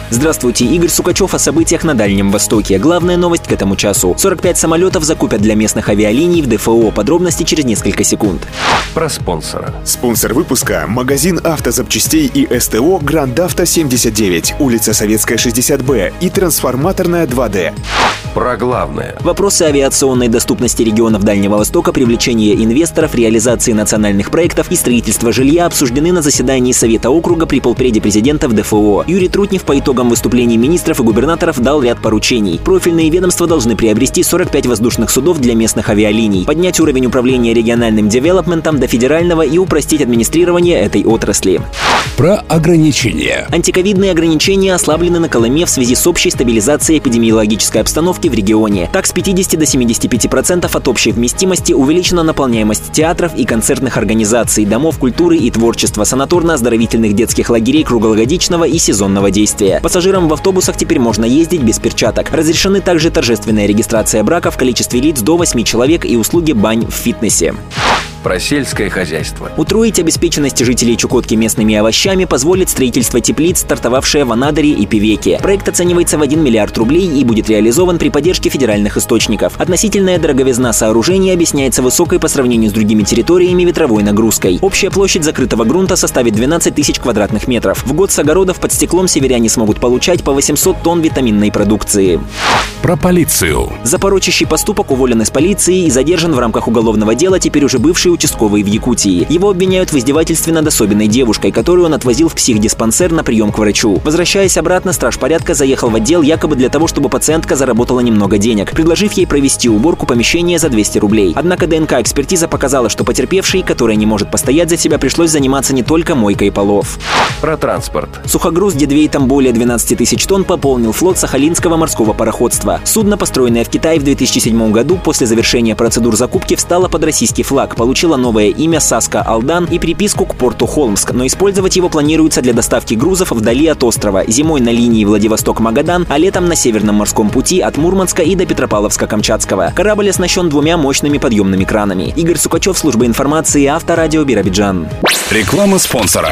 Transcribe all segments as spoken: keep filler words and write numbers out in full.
Здравствуйте, Игорь Сукачев о событиях на Дальнем Востоке. Главная новость к этому часу. сорок пять самолетов закупят для местных авиалиний в ДФО. Подробности через несколько секунд. Про спонсора. Спонсор выпуска – магазин автозапчастей и СТО «Гранд Авто семьдесят девять», улица Советская, шестьдесят Б и трансформаторная два Д. Про главное. Вопросы авиационной доступности регионов Дальнего Востока, привлечения инвесторов, реализации национальных проектов и строительства жилья обсуждены на заседании Совета округа при полпреде президента в ДФО. Юрий Трутнев по итогам выступлений министров и губернаторов дал ряд поручений. Профильные ведомства должны приобрести сорок пять воздушных судов для местных авиалиний, поднять уровень управления региональным девелопментом до федерального и упростить администрирование этой отрасли. Про ограничения. Антиковидные ограничения ослаблены на Колыме в связи с общей стабилизацией эпидемиологической обстановки в регионе. Так, с пятидесяти до семидесяти пяти процентов от общей вместимости увеличена наполняемость театров и концертных организаций, домов культуры и творчества, санаторно-оздоровительных детских лагерей круглогодичного и сезонного действия. Пассажирам в автобусах теперь можно ездить без перчаток. Разрешены также торжественная регистрация брака в количестве лиц до восьми человек и услуги бань в фитнесе. Про сельское хозяйство. Утроить обеспеченность жителей Чукотки местными овощами позволит строительство теплиц, стартовавшее в Анадыре и Певеке. Проект оценивается в один миллиард рублей и будет реализован при поддержке федеральных источников. Относительная дороговизна сооружения объясняется высокой по сравнению с другими территориями ветровой нагрузкой. Общая площадь закрытого грунта составит двенадцать тысяч квадратных метров. В год с огородов под стеклом северяне смогут получать по восемьсот тонн витаминной продукции. Про полицию. За порочащий поступок уволен из полиции и задержан в рамках уголовного дела теперь уже бывший участковый в Якутии. Его обвиняют в издевательстве над особенной девушкой, которую он отвозил в психдиспансер на прием к врачу. Возвращаясь обратно, страж порядка заехал в отдел якобы для того, чтобы пациентка заработала немного денег, предложив ей провести уборку помещения за двести рублей. Однако ДНК-экспертиза показала, что потерпевшей, которая не может постоять за себя, пришлось заниматься не только мойкой полов. Про транспорт. Сухогруз дедвейтом более двенадцати тысяч тонн пополнил флот Сахалинского морского пароходства. Судно, построенное в Китае в две тысячи седьмом году, после завершения процедур закупки встало под российский флаг, получило новое имя Саска Алдан и приписку к порту Холмск, но использовать его планируется для доставки грузов вдали от острова, зимой на линии Владивосток-Магадан, а летом на Северном морском пути от Мурманска и до Петропавловска-Камчатского. Корабль оснащен двумя мощными подъемными кранами. Игорь Сукачев, служба информации, Авторадио Биробиджан. Реклама спонсора.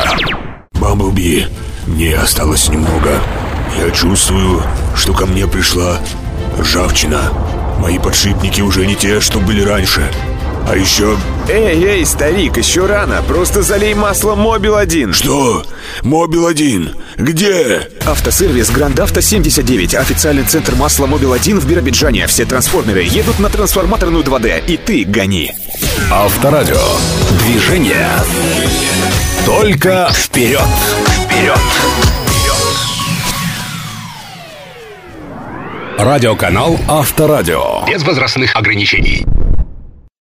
Бамблби, мне осталось немного. Я чувствую, что ко мне пришла ржавчина. Мои подшипники уже не те, что были раньше. А еще... Эй, эй, старик, еще рано. Просто залей масло Мобил один. Что? Мобил один? Где? Автосервис Гранд Авто семьдесят девять. Официальный центр масла Мобил один в Биробиджане. Все трансформеры едут на трансформаторную два Д. И ты гони. Авторадио. Движение. Только вперед. Вперед. Радиоканал Авторадио. Без возрастных ограничений.